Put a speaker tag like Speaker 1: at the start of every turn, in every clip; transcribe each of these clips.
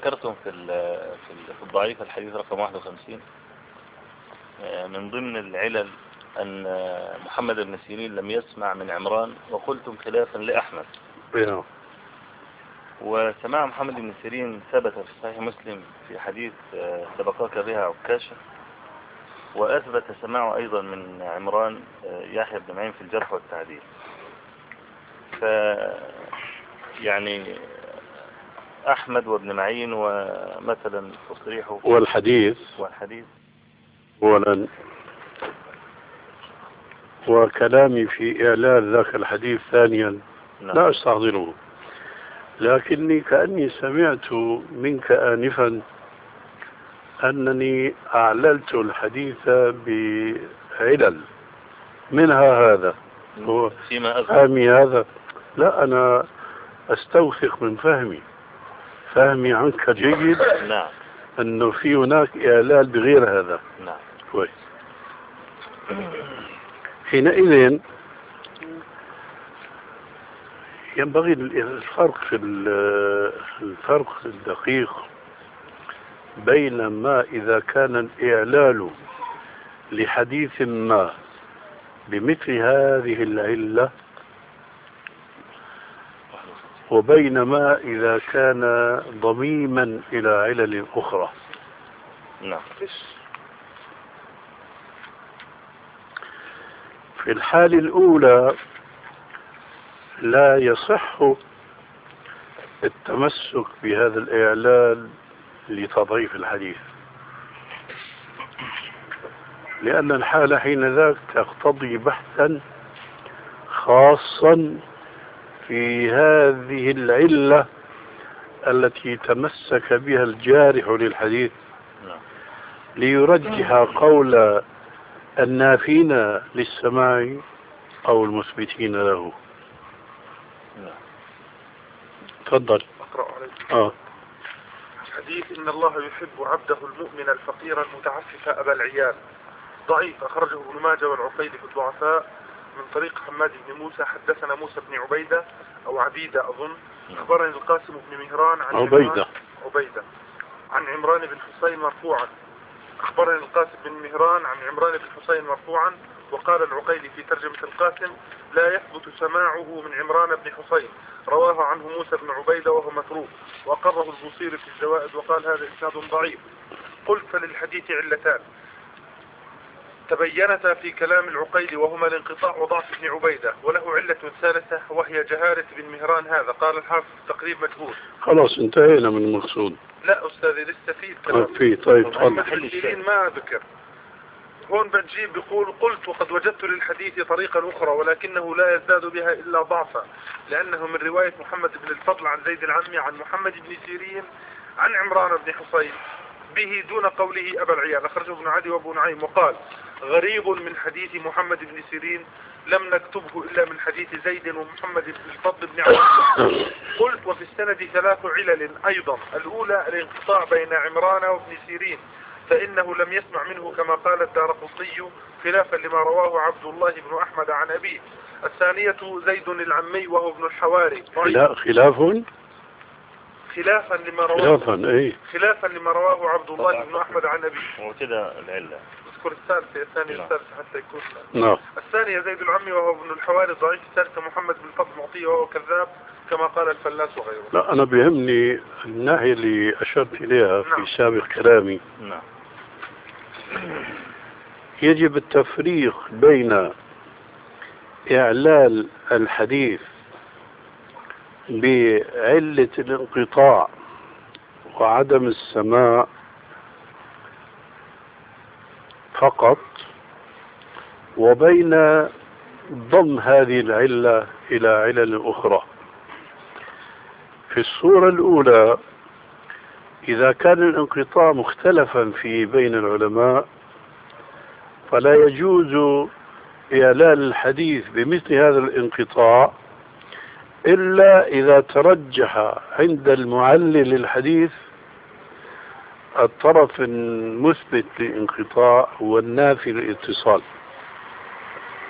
Speaker 1: ذكرتم في الضعيف الحديث رقم 51 من ضمن العلل أن محمد بن سيرين لم يسمع من عمران، وقلتم خلافا لأحمد. وسماع محمد بن سيرين ثبت في صحيح مسلم في حديث سبقاك بها عكاشة، وأثبت سماعه أيضا من عمران يحيى بن معين في الجرح والتعديل. يعني أحمد وابن معين ومثلا تصريحه
Speaker 2: والحديث أولا، وكلامي في إعلان ذاك الحديث ثانيا.
Speaker 1: نعم.
Speaker 2: لا أستحضره، لكني كأني سمعت منك آنفا أنني أعللت الحديث بعلل منها هذا هو فهمي هذا. لا، أنا أستوثق من فهمي عنك جيد.
Speaker 1: نعم.
Speaker 2: أنه في هناك إعلال بغير هذا.
Speaker 1: نعم.
Speaker 2: كويس. حينئذ ينبغي الفرق الدقيق بين ما إذا كان الإعلال لحديث ما بمثل هذه العلة، وبين ما إذا كان ضميما إلى علل أخرى.
Speaker 1: نعم.
Speaker 2: في الحالة الأولى لا يصح التمسك بهذا الإعلال لتضعيف الحديث، لأن الحالة حين ذاك تقتضي بحثا خاصا في هذه العلة التي تمسك بها الجارح للحديث ليرجح قول النافين للسماع أو المثبتين له. تفضل.
Speaker 3: أقرأ عليك. حديث إن الله يحب عبده المؤمن الفقير المتعفف أبا العيال ضعيف، أخرجه ابن ماجه والعقيلي في الضعفاء من طريق حماد بن موسى. حدثنا موسى بن عبيدة أو عبيدة أظن. أخبرني القاسم بن مهران عن عبيدة عن عمران بن حسين مرفوعا. أخبرني القاسم بن مهران عن عمران بن حسين مرفوعا. وقال العقيلي في ترجمة القاسم لا يثبت سماعه من عمران بن حسين، رواه عنه موسى بن عبيدة وهو متروك، وقره البوصيري في الزوائد وقال هذا إسناد ضعيف. قلت فللحديث علتان تبينتا في كلام العقيلي، وهما الانقطاع وضعف ابن عبيدة، وله علة ثالثة وهي جهالة بن مهران هذا. قال الحافظ التقريب مجهول.
Speaker 2: خلاص انتهينا من المقصود.
Speaker 3: لا أستاذي لسه في
Speaker 2: طيب
Speaker 3: محمد بن سيرين ما ذكر هون. بنجيب بيقول قلت وقد وجدت للحديث طريقا أخرى ولكنه لا يزداد بها إلا ضعفا، لأنه من رواية محمد بن الفضل عن زيد العمي عن محمد بن سيرين عن عمران بن حسين به دون قوله أبا العيال. أخرجه ابن عدي وابو نعيم. وقال غريب من حديث محمد بن سيرين لم نكتبه إلا من حديث زيد ومحمد بن الفضل بن عمرو. قلت وفي السند 3 علل أيضا. الأولى الانقطاع بين عمران وابن سيرين، فإنه لم يسمع منه كما قال الدارقطني خلافا لما رواه عبد الله بن أحمد عن أبيه. الثانية زيد العمي وهو ابن الحواري. خلافا لما رواه عبد الله بن أحمد عن أبيه.
Speaker 1: وكذا العلة.
Speaker 3: اذكر الثانية حتى يكون. الثانية زيد العمي وهو ابن الحواري ضعيف. الثالثة محمد بن الفضل معطية وهو كذاب كما قال الفلاس وغيره.
Speaker 2: لا، أنا بيهمني الناحية اللي أشرت إليها في سابق كلامي. يجب التفريق بين إعلال الحديث بعلة الانقطاع وعدم السماع فقط، وبين ضم هذه العلة إلى علل أخرى. في الصورة الأولى إذا كان الانقطاع مختلفا في بين العلماء فلا يجوز إعلال الحديث بمثل هذا الانقطاع إلا إذا ترجح عند المعلل الحديث الطرف المثبت للانقطاع والنافي للاتصال.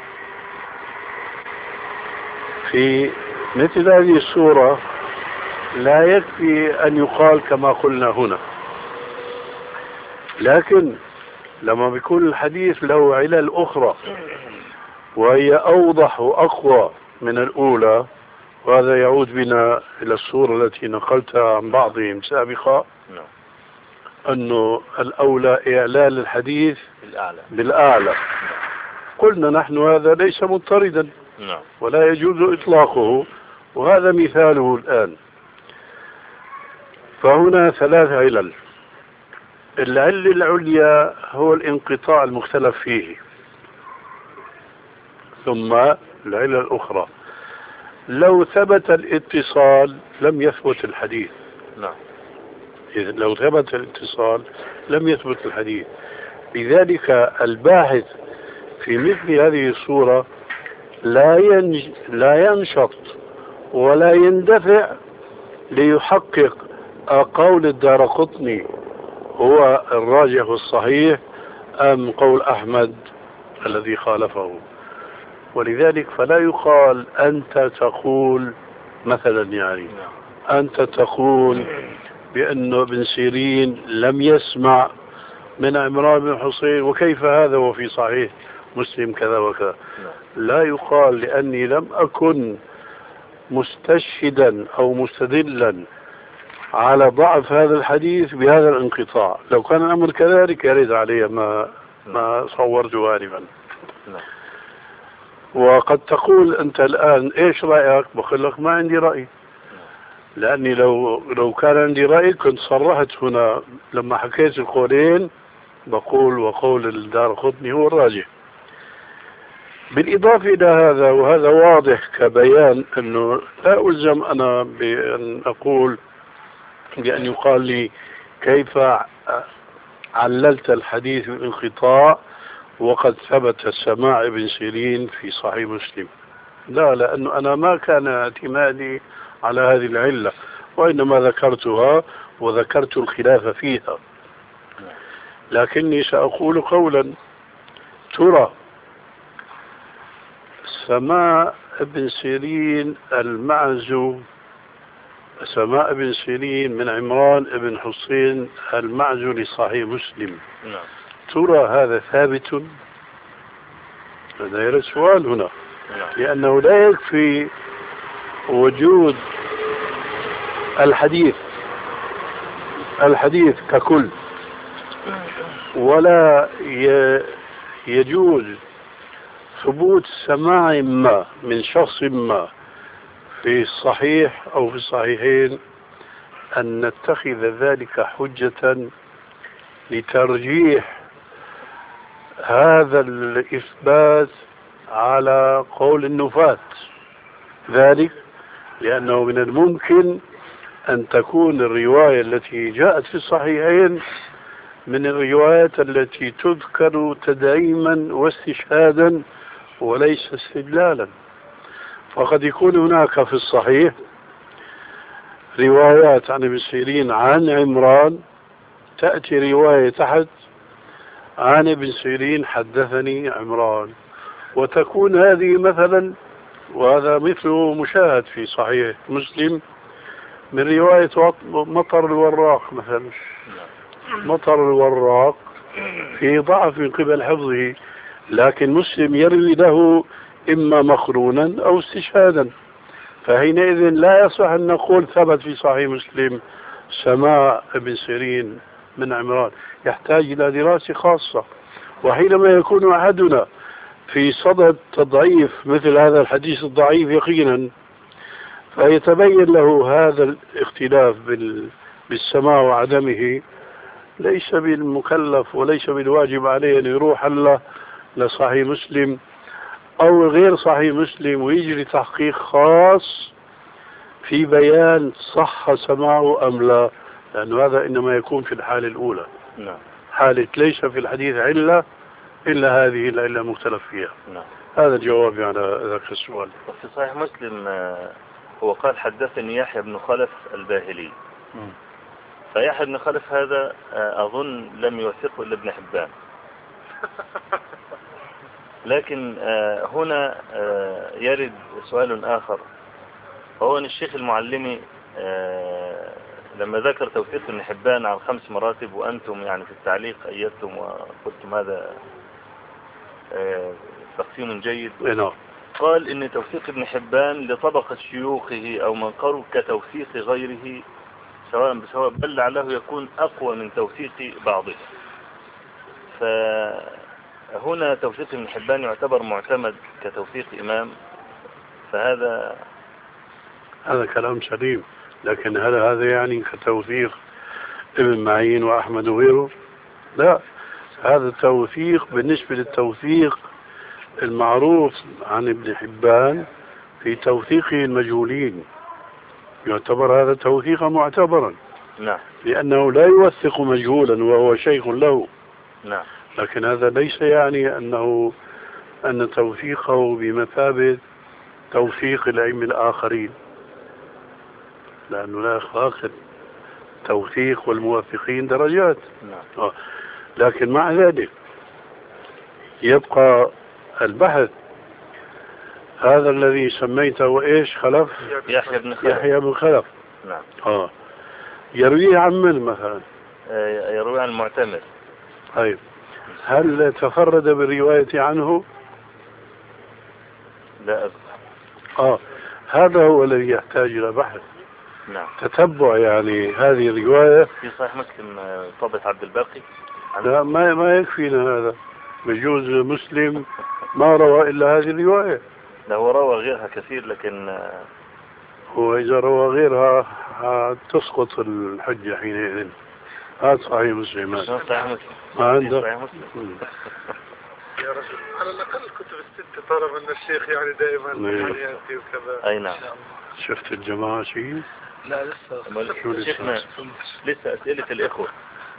Speaker 2: في مثل هذه الصورة لا يكفي أن يقال كما قلنا هنا. لكن لما بيكون الحديث له علل أخرى وهي أوضح وأقوى من الأولى، وهذا يعود بنا إلى الصورة التي نقلتها عن بعضهم سابقا، أنه الأولى إعلان الحديث بالأعلى. قلنا نحن هذا ليس مضطردا ولا يجوز إطلاقه، وهذا مثاله الآن. فهنا 3 علل. العلة العليا هو الانقطاع المختلف فيه، ثم العلة الأخرى لو ثبت الاتصال لم يثبت الحديث. إذا لو ثبت الاتصال لم يثبت الحديث. لذلك الباحث في مثل هذه الصورة لا ينشط ولا يندفع ليحقق قول الدارقطني هو الراجح الصحيح أم قول أحمد الذي خالفه. ولذلك فلا يقال أنت تقول مثلا، يعني أنت تقول بأنه ابن سيرين لم يسمع من عمران بن حصين، وكيف هذا وفي صحيح مسلم كذا وكذا. لا يقال، لأني لم أكن مستشهدا أو مستدلا على ضعف هذا الحديث بهذا الانقطاع. لو كان الأمر كذلك يرد علي ما صورته آنفا. وقد تقول أنت الآن إيش رأيك؟ بقول لك ما عندي رأي، لأني لو كان عندي رأي كنت صرحت هنا لما حكيت القولين بقول وقول الدارقطني هو الراجح. بالإضافة إلى هذا، وهذا واضح كبيان، أنه لا ألزم أنا بأن أقول بأن يقال لي كيف عللت الحديث بالانقطاع وقد ثبت سماع ابن سيرين في صحيح مسلم. لا، لأنه أنا ما كان اعتمادي على هذه العلة، وإنما ذكرتها وذكرت الخلاف فيها. لكني سأقول قولا: ترى سماع ابن سيرين سماع ابن سيرين من عمران بن حصين المعزو لصحيح مسلم، ترى هذا ثابت؟ هذا السؤال هنا. لأنه لا يكفي وجود الحديث ككل، ولا يجوز ثبوت سماع ما من شخص ما في الصحيح أو في الصحيحين أن نتخذ ذلك حجة لترجيح هذا الإثبات على قول النفاة. ذلك لأنه من الممكن أن تكون الرواية التي جاءت في الصحيحين من الروايات التي تذكر تدعيما واستشهادا وليس استدلالا. وقد يكون هناك في الصحيح روايات عن ابن سيرين عن عمران، تأتي رواية تحت عن ابن سيرين حدثني عمران، وتكون هذه مثلا، وهذا مثله مشاهد في صحيح مسلم من رواية مطر الوراق مثلا. مطر الوراق في ضعف من قبل حفظه، لكن مسلم يروي له إما مقرونا أو استشهادا، فحينئذ لا يصح أن نقول ثبت في صحيح مسلم سماع ابن سيرين من عمران. يحتاج إلى دراسة خاصة. وحينما يكون أحدنا في صدد تضعيف مثل هذا الحديث الضعيف يقينا، فيتبين له هذا الاختلاف بالسماع وعدمه، ليس بالمكلف وليس بالواجب عليه أن يروح الله لصحيح مسلم أو غير صحيح مسلم ويجري تحقيق خاص في بيان صح سماعه أم لا، لأن هذا إنما يكون في الحالة الأولى. حالة ليس في الحديث علة إلا هذه العلة المختلف فيها. هذا الجواب على ذاك السؤال.
Speaker 1: في صحيح مسلم هو قال حدثني يحيى بن خلف الباهلي. فيحيى بن خلف هذا أظن لم يوثقه إلا ابن حبان. لكن هنا يرد سؤال آخر، هو أن الشيخ المعلمي لما ذكر توثيق ابن حبان عن 5 مراتب، وأنتم يعني في التعليق أيدتم وقلتم هذا تقسيم جيد. قال إن توثيق ابن حبان لطبقة شيوخه أو من قرب كتوثيق غيره سواء بسواء، بل لعله يكون أقوى من توثيق بعضه. فهنا توثيق ابن حبان يعتبر معتمد كتوثيق إمام، فهذا
Speaker 2: كلام سليم. لكن هذا يعني كتوثيق ابن معين وأحمد وغيره؟ لا، هذا التوثيق بالنسبة للتوثيق المعروف عن ابن حبان في توثيقه المجهولين يعتبر هذا توثيقا معتبرا.
Speaker 1: نعم.
Speaker 2: لأنه لا يوثق مجهولا وهو شيخ له.
Speaker 1: نعم.
Speaker 2: لكن هذا ليس يعني أن توثيقه بمثابة توثيق الأئمة الآخرين، لأنه لا يخاطب التوثيق والموثقين درجات.
Speaker 1: نعم.
Speaker 2: لكن مع ذلك يبقى البحث هذا الذي سميته إيش؟ خلف يحيى بن خلف.
Speaker 1: نعم.
Speaker 2: يرويه عن من مثلا؟
Speaker 1: يرويه عن المعتمر.
Speaker 2: طيب، هل تفرد بالرواية عنه؟
Speaker 1: لا أذكر.
Speaker 2: هذا هو الذي يحتاج إلى بحث.
Speaker 1: نعم.
Speaker 2: تتبع يعني هذه الرواية
Speaker 1: في صحيح مسلم طبعة عبد الباقي.
Speaker 2: لا، ما يكفينا هذا. بجوز مسلم ما روى إلا هذه الرواية.
Speaker 1: لا، هو روى غيرها كثير، لكن
Speaker 2: هو إذا روى غيرها تسقط الحجة حينئذ. هذا صحيح مسلم.
Speaker 1: صحيح مسلم.
Speaker 2: ما عنده.
Speaker 1: صحيح مسلم.
Speaker 3: يا رجل، على الأقل الكتب الستة طلب من الشيخ يعني دائما يأتي وكذا.
Speaker 1: أي نعم.
Speaker 2: شفت الجماعة شيء؟
Speaker 3: لا لسه.
Speaker 1: شيخنا لسه أسئلة الإخوة.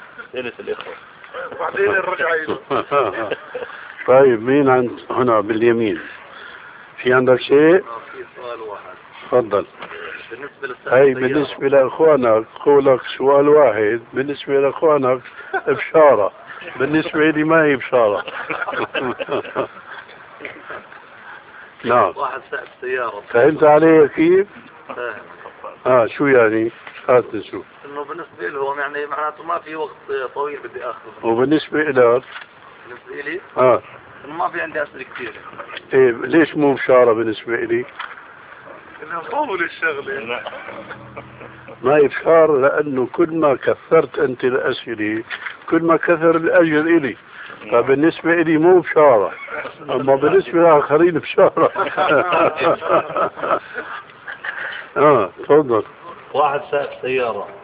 Speaker 3: وبعدين نرجع له.
Speaker 2: طيب، مين عند هنا باليمين؟ في عندك شيء؟
Speaker 4: في سؤال واحد.
Speaker 2: تفضل.
Speaker 4: بالنسبة
Speaker 2: لأخوانك قولك سؤال واحد، بالنسبة لأخوانك بشارة، بالنسبة لي ما هي بشارة. نعم.
Speaker 4: واحد سائق سيارة.
Speaker 2: فهمت علي كيف؟
Speaker 4: فاهم.
Speaker 2: شو يعني؟ هات نشوف.
Speaker 4: انه بالنسبة لهم يعني معناته ما في وقت طويل بدي اخذه.
Speaker 2: وبالنسبة لك؟
Speaker 4: بالنسبة لي؟
Speaker 2: انه
Speaker 4: ما في عندي اسئلة كثير.
Speaker 2: ايه، ليش مو بشارة بالنسبة لي؟
Speaker 3: انها طول الشغلة.
Speaker 2: ما يفشار، لأنه كل ما كثرت أنت الأسئلة كل ما كثر الأجر إلي. فبالنسبة لي مو بشارة، أما بالنسبة للآخرين بشارة.
Speaker 4: تفضل.
Speaker 5: واحد سائق سيارة